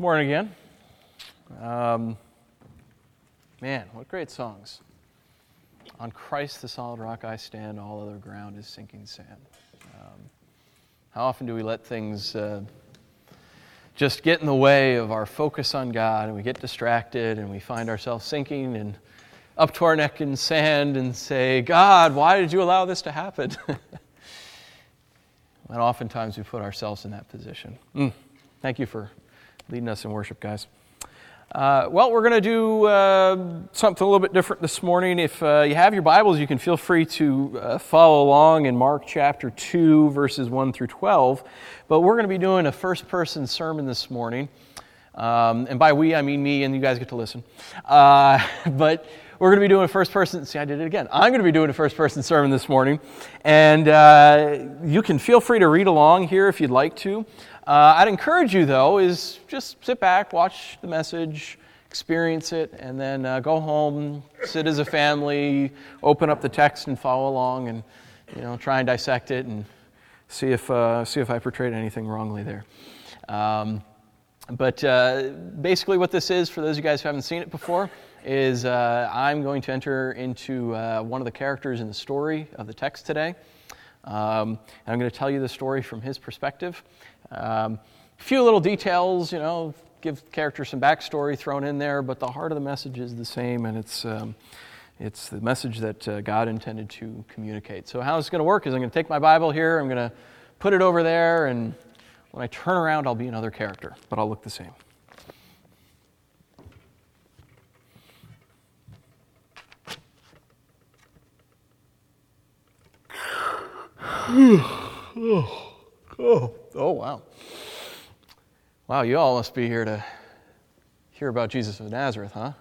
Morning again. Man, what great songs. On Christ the solid rock I stand, all other ground is sinking sand. How often do we let things just get in the way of our focus on God, and we get distracted and we find ourselves sinking and up to our neck in sand and say, God, why did you allow this to happen? And oftentimes we put ourselves in that position. Thank you for leading us in worship, guys. Well, we're going to do something a little bit different this morning. If you have your Bibles, you can feel free to follow along in Mark chapter 2, verses 1 through 12. But we're going to be doing a first-person sermon this morning. And by we, I mean me, and you guys get to listen. But we're going to be doing a first-person... See, I did it again. I'm going to be doing a first-person sermon this morning. And you can feel free to read along here if you'd like to. I'd encourage you, though, is just sit back, watch the message, experience it, and then go home, sit as a family, open up the text and follow along, and try and dissect it and see if I portrayed anything wrongly there. But basically, what this is, for those of you guys who haven't seen it before, is I'm going to enter into one of the characters in the story of the text today. And I'm going to tell you the story from his perspective. A few little details, give the character some backstory thrown in there, but the heart of the message is the same, and it's the message that God intended to communicate. So how it's going to work is I'm going to take my Bible here, I'm going to put it over there, and when I turn around, I'll be another character, but I'll look the same. Oh, wow. Wow, you all must be here to hear about Jesus of Nazareth, huh?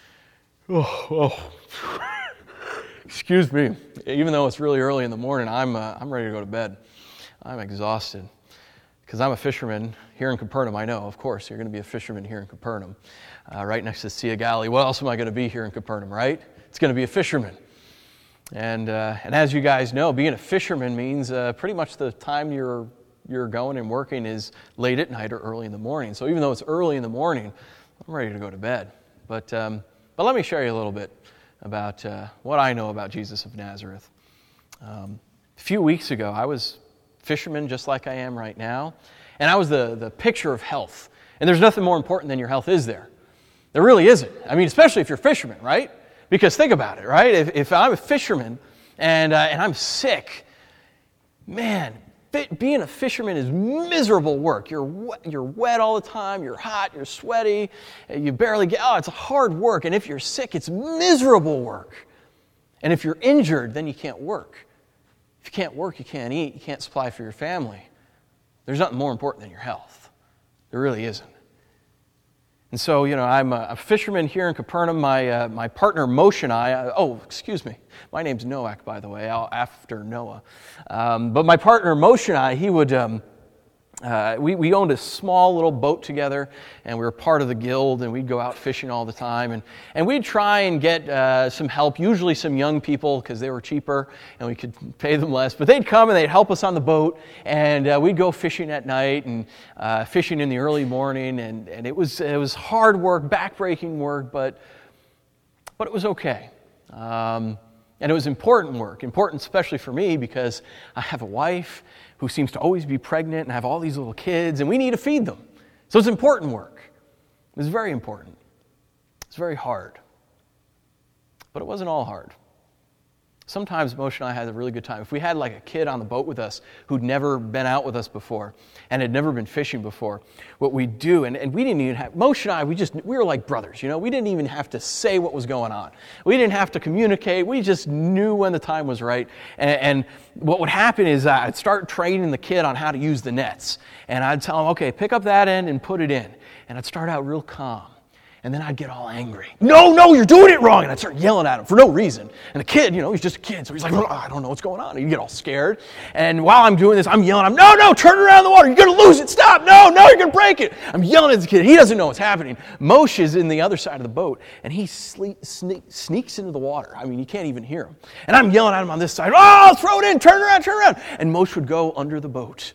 Excuse me. Even though it's really early in the morning, I'm ready to go to bed. I'm exhausted. Because I'm a fisherman here in Capernaum. I know, of course, you're going to be a fisherman here in Capernaum, right next to the Sea of Galilee. What else am I going to be here in Capernaum, right? It's going to be a fisherman. And as you guys know, being a fisherman means pretty much the time you're going and working is late at night or early in the morning. So even though it's early in the morning, I'm ready to go to bed. But let me share you a little bit about what I know about Jesus of Nazareth. A few weeks ago, I was a fisherman just like I am right now, and I was the picture of health. And there's nothing more important than your health, is there? There really isn't. I mean, especially if you're a fisherman, right? Because think about it, right? If I'm a fisherman and I'm sick, man, being a fisherman is miserable work. You're wet all the time. You're hot. You're sweaty. You barely get. It's hard work. And if you're sick, it's miserable work. And if you're injured, then you can't work. If you can't work, you can't eat. You can't supply for your family. There's nothing more important than your health. There really isn't. And so, I'm a fisherman here in Capernaum. My partner Moshe and I, my name's Noach, by the way, after Noah. But my partner Moshe and I, he would, we owned a small little boat together, and we were part of the guild, and we'd go out fishing all the time. And we'd try and get some help, usually some young people, because they were cheaper, and we could pay them less. But they'd come, and they'd help us on the boat, and we'd go fishing at night, and fishing in the early morning, and it was hard work, backbreaking work, but it was okay. And it was important work, important especially for me, because I have a wife who seems to always be pregnant and have all these little kids, and we need to feed them. So it's important work. It was very important. It's very hard. But it wasn't all hard. Sometimes Moshe and I had a really good time. If we had like a kid on the boat with us who'd never been out with us before and had never been fishing before, what we'd do, and we didn't even have, Moshe and I, we were like brothers, we didn't even have to say what was going on. We didn't have to communicate. We just knew when the time was right. And what would happen is I'd start training the kid on how to use the nets. And I'd tell him, okay, pick up that end and put it in. And I'd start out real calm. And then I'd get all angry. No, you're doing it wrong. And I'd start yelling at him for no reason. And the kid, he's just a kid. So he's like, I don't know what's going on. And you get all scared. And while I'm doing this, I'm yelling at him, no, turn it around the water. You're going to lose it. Stop. No, you're going to break it. I'm yelling at the kid. He doesn't know what's happening. Moshe is in the other side of the boat. And he sneaks into the water. I mean, you can't even hear him. And I'm yelling at him on this side. Oh, throw it in. Turn around. And Moshe would go under the boat.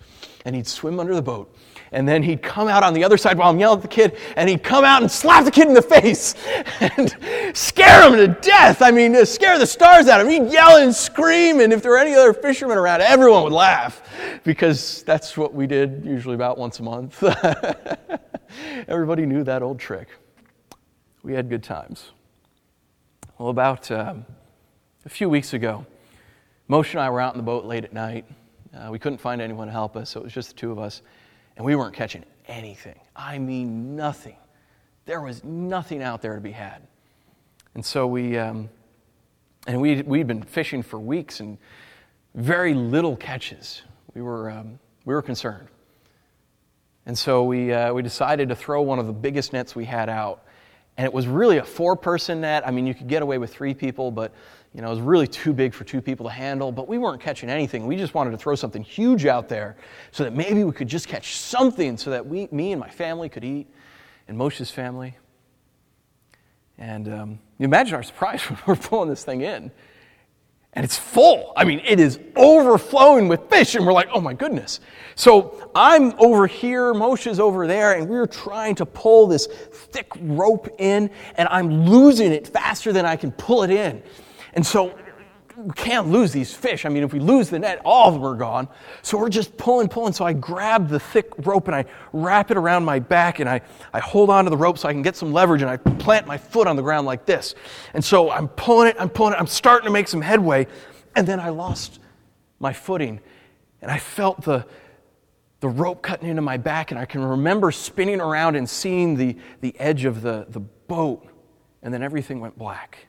and he'd swim under the boat. And then he'd come out on the other side while I'm yelling at the kid, and he'd come out and slap the kid in the face and scare him to death. I mean, to scare the stars out of him. He'd yell and scream, and if there were any other fishermen around, everyone would laugh because that's what we did usually about once a month. Everybody knew that old trick. We had good times. Well, about a few weeks ago, Moshe and I were out in the boat late at night. We couldn't find anyone to help us, so it was just the two of us. And we weren't catching anything. I mean, nothing. There was nothing out there to be had. And so we'd been fishing for weeks and very little catches. We were concerned. And so we decided to throw one of the biggest nets we had out. And it was really a 4-person net. I mean, you could get away with 3 people, but it was really too big for 2 people to handle. But we weren't catching anything. We just wanted to throw something huge out there so that maybe we could just catch something so that me and my family could eat, and Moshe's family. And you imagine our surprise when we're pulling this thing in. And it's full. I mean, it is overflowing with fish. And we're like, oh my goodness. So I'm over here, Moshe's over there, and we're trying to pull this thick rope in, and I'm losing it faster than I can pull it in. And so we can't lose these fish. I mean, if we lose the net, all of them are gone. So we're just pulling. So I grab the thick rope and I wrap it around my back and I hold onto the rope so I can get some leverage, and I plant my foot on the ground like this. And so I'm pulling it, I'm starting to make some headway, and then I lost my footing and I felt the rope cutting into my back, and I can remember spinning around and seeing the edge of the boat, and then everything went black.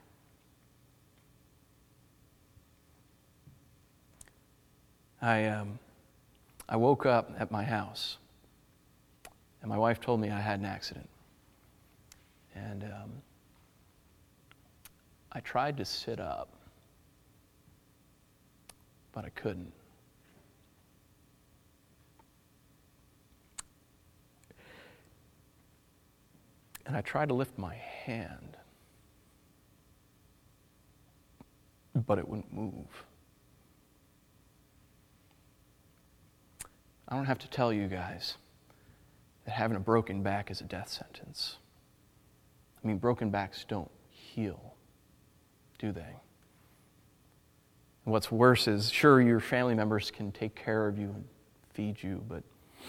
I woke up at my house, and my wife told me I had an accident. And I tried to sit up, but I couldn't. And I tried to lift my hand, but it wouldn't move. I don't have to tell you guys that having a broken back is a death sentence. I mean, broken backs don't heal, do they? And what's worse is, sure, your family members can take care of you and feed you, but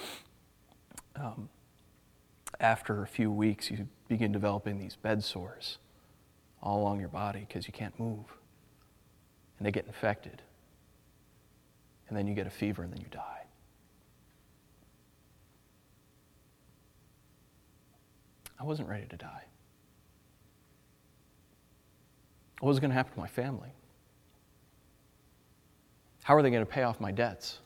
after a few weeks, you begin developing these bed sores all along your body because you can't move. And they get infected. And then you get a fever, and then you die. I wasn't ready to die. What was going to happen to my family? How are they going to pay off my debts?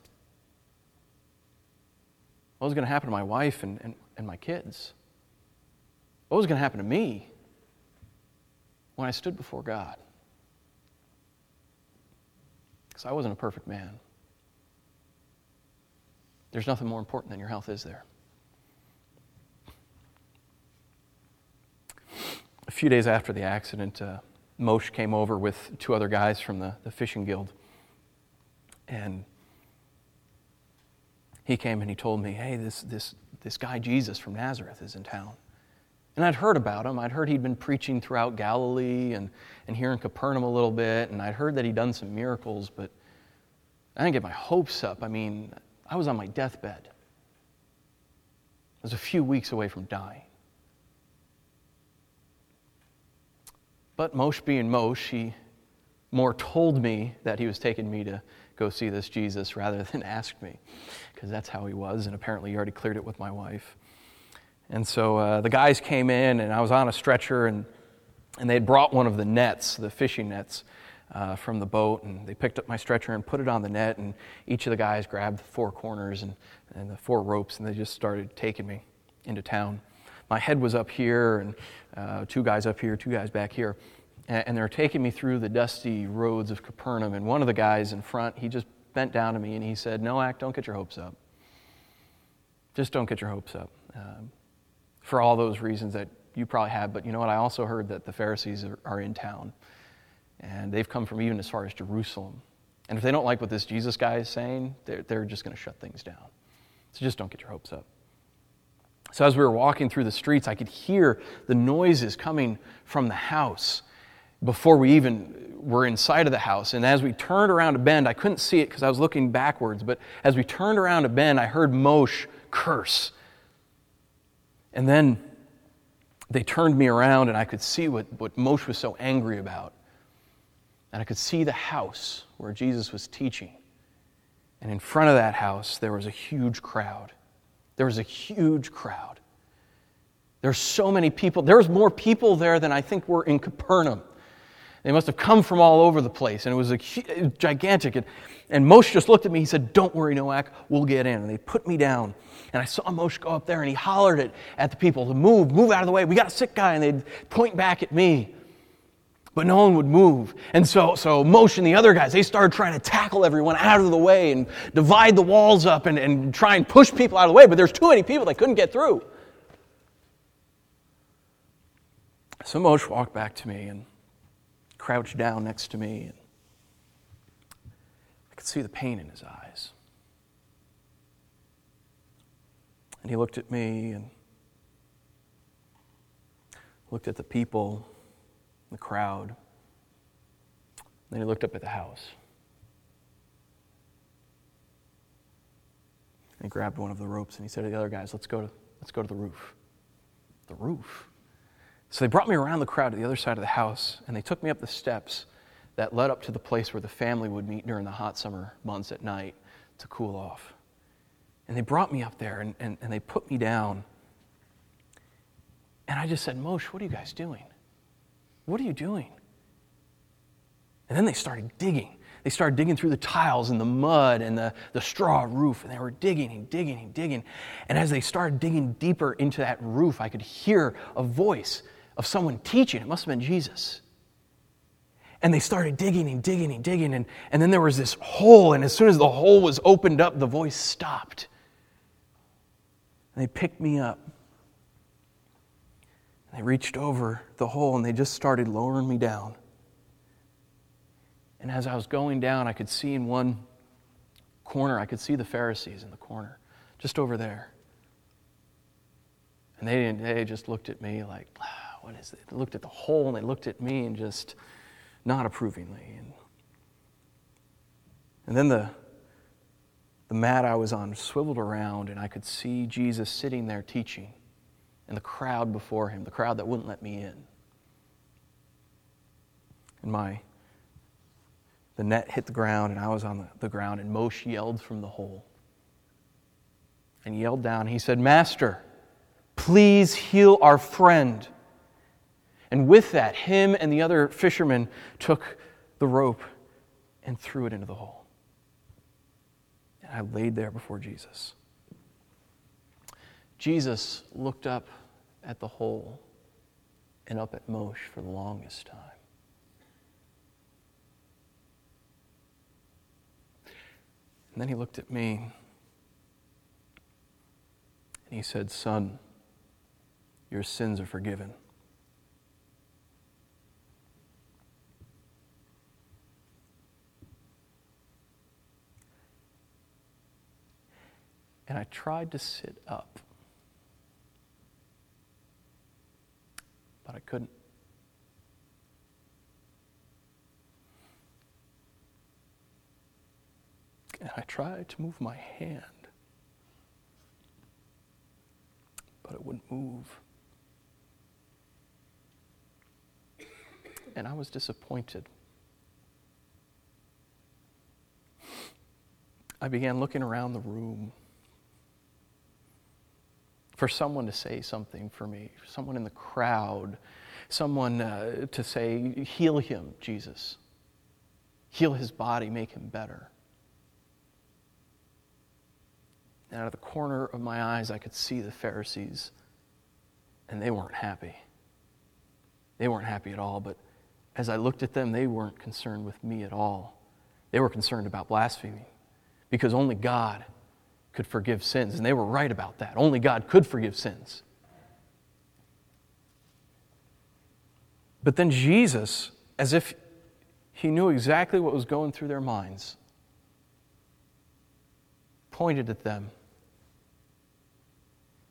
What was going to happen to my wife and my kids? What was going to happen to me when I stood before God? Because I wasn't a perfect man. There's nothing more important than your health, is there? A few days after the accident, Moshe came over with 2 other guys from the fishing guild. And he came and he told me, hey, this guy Jesus from Nazareth is in town. And I'd heard about him. I'd heard he'd been preaching throughout Galilee and here in Capernaum a little bit. And I'd heard that he'd done some miracles, but I didn't get my hopes up. I mean, I was on my deathbed. I was a few weeks away from dying. But Moshe being Moshe, he more told me that he was taking me to go see this Jesus rather than asked me, because that's how he was, and apparently he already cleared it with my wife. And so the guys came in, and I was on a stretcher, and they'd brought one of the nets, the fishing nets, from the boat, and they picked up my stretcher and put it on the net, and each of the guys grabbed the 4 corners and the 4 ropes, and they just started taking me into town. My head was up here, and 2 guys up here, 2 guys back here. And they were taking me through the dusty roads of Capernaum. And one of the guys in front, he just bent down to me and he said, Noack, don't get your hopes up. Just don't get your hopes up. For all those reasons that you probably have. But you know what? I also heard that the Pharisees are in town. And they've come from even as far as Jerusalem. And if they don't like what this Jesus guy is saying, they're just going to shut things down. So just don't get your hopes up. So as we were walking through the streets, I could hear the noises coming from the house before we even were inside of the house. And as we turned around a bend, I couldn't see it because I was looking backwards, but as we turned around a bend, I heard Moshe curse. And then they turned me around and I could see what Moshe was so angry about. And I could see the house where Jesus was teaching. And in front of that house, there was a huge crowd. There was a huge crowd. There's so many people. There was more people there than I think were in Capernaum. They must have come from all over the place, and it was gigantic. And Moshe just looked at me. He said, "Don't worry, Noach, we'll get in." And they put me down. And I saw Moshe go up there, and he hollered at the people to move out of the way. "We got a sick guy." And they'd point back at me. But no one would move. And so Moshe and the other guys, they started trying to tackle everyone out of the way and divide the walls up and try and push people out of the way. But there's too many people, they couldn't get through. So Moshe walked back to me and crouched down next to me. And I could see the pain in his eyes. And he looked at me and looked at the people, the crowd. Then he looked up at the house. And he grabbed one of the ropes and he said to the other guys, let's go to the roof. The roof. So they brought me around the crowd to the other side of the house, and they took me up the steps that led up to the place where the family would meet during the hot summer months at night to cool off. And they brought me up there, and they put me down. And I just said, "Moshe, what are you guys doing? What are you doing?" And then they started digging. They started digging through the tiles and the mud and the straw roof, and they were digging and digging and digging. And as they started digging deeper into that roof, I could hear a voice of someone teaching. It must have been Jesus. And they started digging and digging and digging, and then there was this hole, and as soon as the hole was opened up, the voice stopped. And they picked me up. And they reached over the hole, and they just started lowering me down. And as I was going down, I could see in one corner, I could see the Pharisees in the corner, just over there. And they just looked at me like, what is it? They looked at the hole, and they looked at me and just not approvingly. And then the mat I was on swiveled around, and I could see Jesus sitting there teaching, and the crowd before him, the crowd that wouldn't let me in. And the net hit the ground, and I was on the ground, and Moshe yelled from the hole. And he yelled down, he said, "Master, please heal our friend." And with that, him and the other fishermen took the rope and threw it into the hole. And I laid there before Jesus. Jesus looked up at the hole and up at Moshe for the longest time. And then he looked at me and he said, "Son, your sins are forgiven." And I tried to sit up, but I couldn't. And I tried to move my hand, but it wouldn't move. And I was disappointed. I began looking around the room for someone to say something for me, someone in the crowd, someone to say, "Heal him, Jesus. Heal his body, make him better." And out of the corner of my eyes, I could see the Pharisees, and they weren't happy. They weren't happy at all, but as I looked at them, they weren't concerned with me at all. They were concerned about blasphemy, because only God could forgive sins, and they were right about that. Only God could forgive sins. But then Jesus, as if he knew exactly what was going through their minds, pointed at them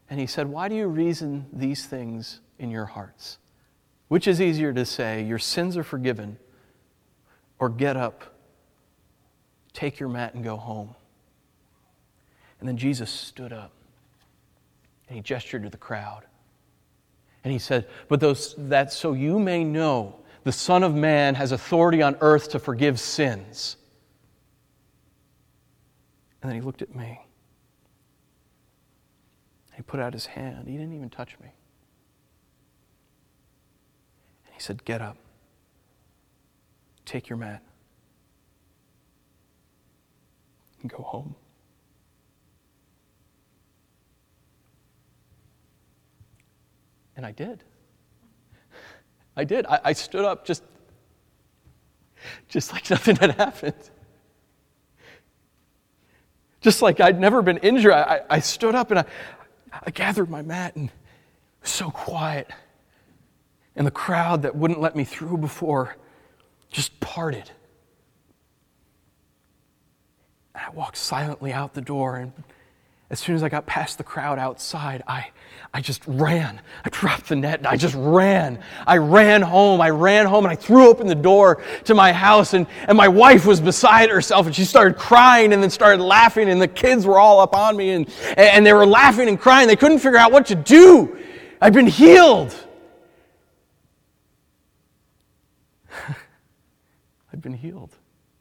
And he said, why do you reason these things in your hearts? Which is easier to say, your sins are forgiven, or get up, take your mat and go home? And then Jesus stood up and he gestured to the crowd. And he said, but that's so you may know the Son of Man has authority on earth to forgive sins. And then he looked at me. He put out his hand. He didn't even touch me. And he said, get up. Take your mat. And go home. And I did. I did. I stood up just like nothing had happened. Just like I'd never been injured. I stood up and I gathered my mat, and it was so quiet. And the crowd that wouldn't let me through before just parted. And I walked silently out the door, and as soon as I got past the crowd outside, I just ran. I dropped the net and I just ran. I ran home and I threw open the door to my house, and my wife was beside herself, and she started crying and then started laughing, and the kids were all up on me and they were laughing and crying. They couldn't figure out what to do. I'd been healed. I'd been healed.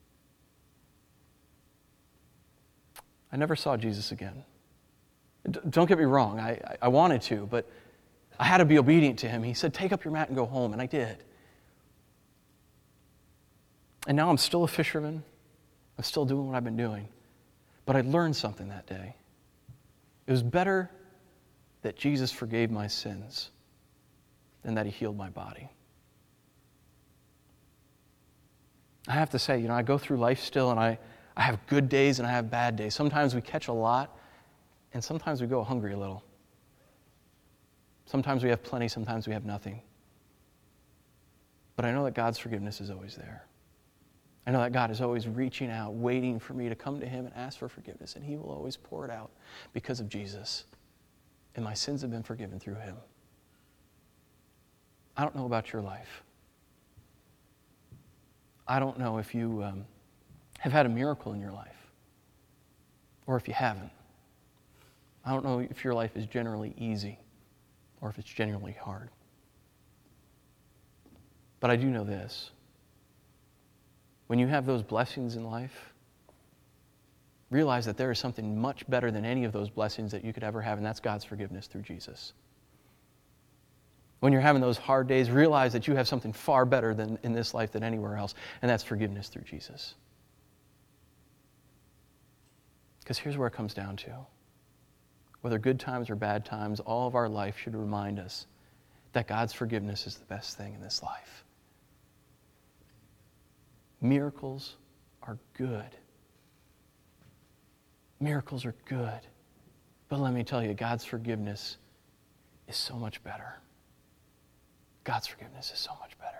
I never saw Jesus again. Don't get me wrong, I wanted to, but I had to be obedient to him. He said, take up your mat and go home, and I did. And now I'm still a fisherman. I'm still doing what I've been doing. But I learned something that day. It was better that Jesus forgave my sins than that he healed my body. I have to say, I go through life still, and I have good days and I have bad days. Sometimes we catch a lot, and sometimes we go hungry a little. Sometimes we have plenty, sometimes we have nothing. But I know that God's forgiveness is always there. I know that God is always reaching out, waiting for me to come to him and ask for forgiveness, and he will always pour it out because of Jesus. And my sins have been forgiven through him. I don't know about your life. I don't know if you have had a miracle in your life, or if you haven't. I don't know if your life is generally easy or if it's genuinely hard. But I do know this. When you have those blessings in life, realize that there is something much better than any of those blessings that you could ever have, and that's God's forgiveness through Jesus. When you're having those hard days, realize that you have something far better than in this life than anywhere else, and that's forgiveness through Jesus. Because here's where it comes down to. Whether good times or bad times, all of our life should remind us that God's forgiveness is the best thing in this life. Miracles are good. Miracles are good. But let me tell you, God's forgiveness is so much better. God's forgiveness is so much better.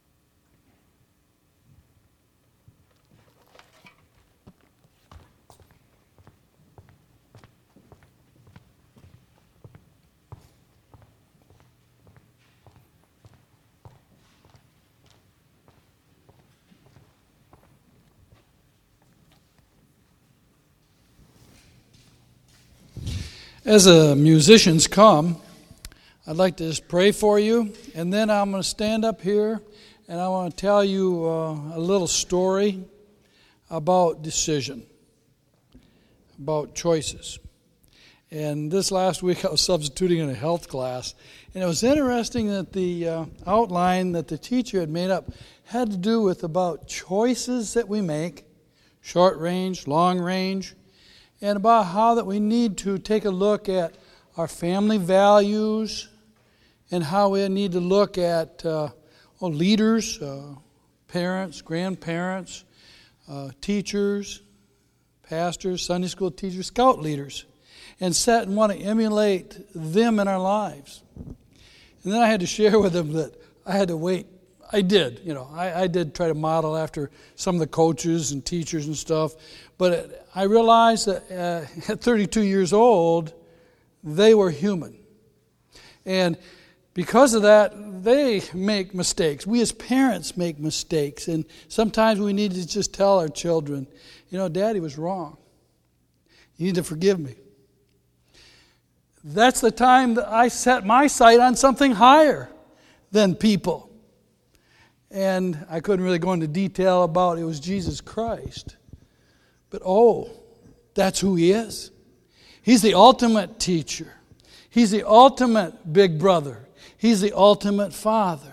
As the musicians come, I'd like to just pray for you, and then I'm going to stand up here and I want to tell you a little story about decision, about choices. And this last week I was substituting in a health class, and it was interesting that the outline that the teacher had made up had to do with about choices that we make, short range, long range, and about how that we need to take a look at our family values and how we need to look at leaders, parents, grandparents, teachers, pastors, Sunday school teachers, scout leaders, and set and want to emulate them in our lives. And then I had to share with them that I had to wait. I did try to model after some of the coaches and teachers and stuff, but I realized that at 32 years old they were human. And because of that, they make mistakes. We as parents make mistakes. And sometimes we need to just tell our children, Daddy was wrong. You need to forgive me. That's the time that I set my sight on something higher than people. And I couldn't really go into detail about it was Jesus Christ. But that's who He is. He's the ultimate teacher. He's the ultimate big brother. He's the ultimate Father.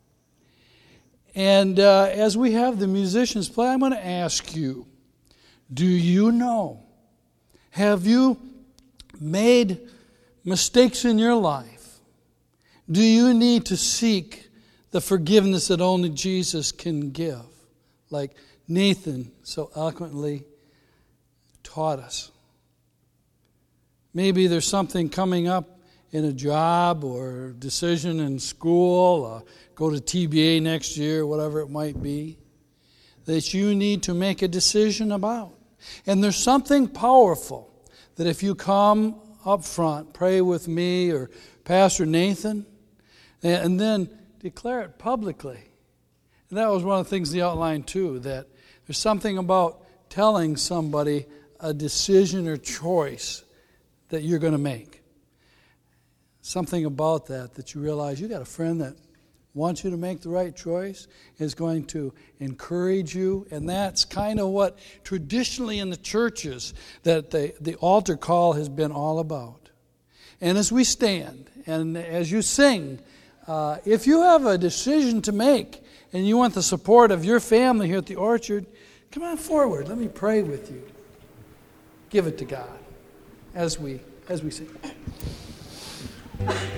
And as we have the musicians play, I'm going to ask you, do you know? Have you made mistakes in your life? Do you need to seek the forgiveness that only Jesus can give? Like Nathan so eloquently taught us. Maybe there's something coming up in a job or decision in school, go to TBA next year, whatever it might be, that you need to make a decision about. And there's something powerful that if you come up front, pray with me or Pastor Nathan, and then declare it publicly. And that was one of the things he outlined too, that there's something about telling somebody a decision or choice that you're going to make. Something about that you realize you got a friend that wants you to make the right choice, is going to encourage you, and that's kind of what traditionally in the churches that the altar call has been all about. And as we stand and as you sing, if you have a decision to make and you want the support of your family here at the Orchard, come on forward. Let me pray with you. Give it to God as we sing.